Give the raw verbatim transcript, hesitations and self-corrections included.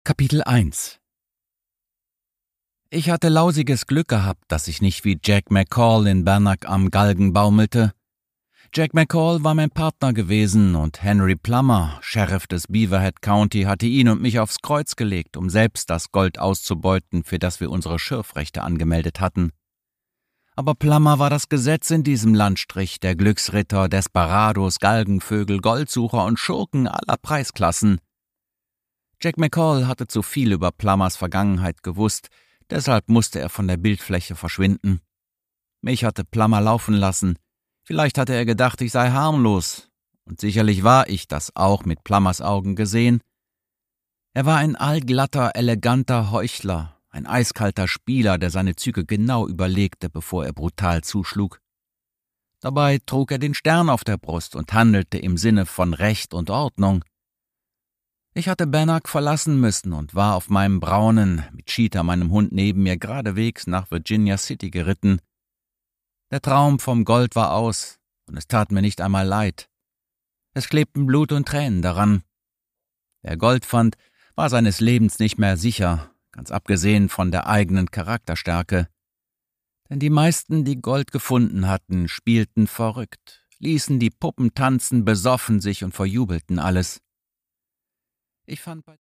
Kapitel eins. Ich hatte lausiges Glück gehabt, dass ich nicht wie Jack McCall in Bannack am Galgen baumelte. Jack McCall war mein Partner gewesen und Henry Plummer, Sheriff des Beaverhead County, hatte ihn und mich aufs Kreuz gelegt, um selbst das Gold auszubeuten, für das wir unsere Schürfrechte angemeldet hatten. Aber Plummer war das Gesetz in diesem Landstrich, der Glücksritter, Desperados, Galgenvögel, Goldsucher und Schurken aller Preisklassen. Jack McCall hatte zu viel über Plummers Vergangenheit gewusst, deshalb musste er von der Bildfläche verschwinden. Mich hatte Plummer laufen lassen. Vielleicht hatte er gedacht, ich sei harmlos. Und sicherlich war ich das auch mit Plummers Augen gesehen. Er war ein allglatter, eleganter Heuchler, ein eiskalter Spieler, der seine Züge genau überlegte, bevor er brutal zuschlug. Dabei trug er den Stern auf der Brust und handelte im Sinne von Recht und Ordnung. Ich hatte Bannack verlassen müssen und war auf meinem Braunen, mit Cheetah, meinem Hund, neben mir geradewegs nach Virginia City geritten. Der Traum vom Gold war aus, und es tat mir nicht einmal leid. Es klebten Blut und Tränen daran. Wer Gold fand, war seines Lebens nicht mehr sicher, ganz abgesehen von der eigenen Charakterstärke. Denn die meisten, die Gold gefunden hatten, spielten verrückt, ließen die Puppen tanzen, besoffen sich und verjubelten alles. Ich fand bei